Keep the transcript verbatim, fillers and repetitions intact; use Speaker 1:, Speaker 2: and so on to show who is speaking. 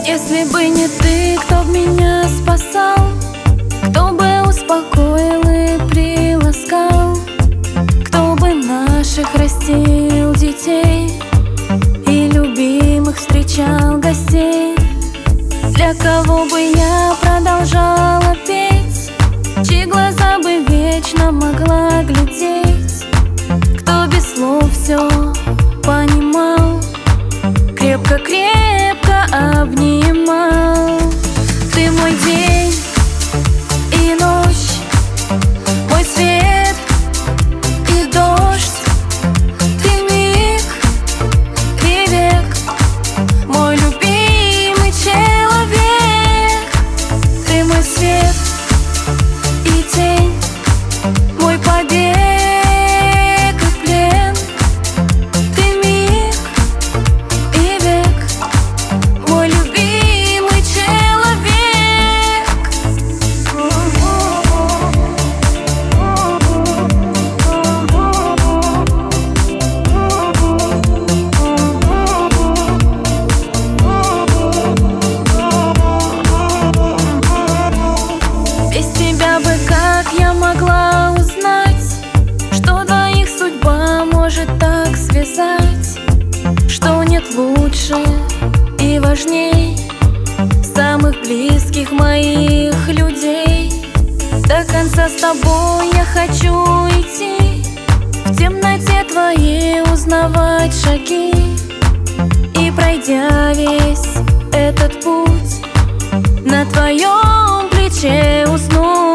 Speaker 1: Если бы не ты, кто б меня спасал, кто бы успокоил и приласкал, кто бы наших растил детей и любимых встречал гостей. Для кого бы я продолжала петь, чьи глаза бы вечно могла глядеть, кто без слов все понимал, крепко-крепко обнимал. Ты мой день и ночь, мой свет и дождь, ты миг и век, мой любимый человек. Ты мой свет и тень, мой побег и плен, ты миг и век, мой любимый человек. Без тебя бы как я могла узнать, что двоих судьба может так связать, что нет лучше и важней самых близких моих людей. До конца с тобой я хочу идти, в темноте твоей узнавать шаги, и пройдя весь этот путь, на твоем плече уснуть.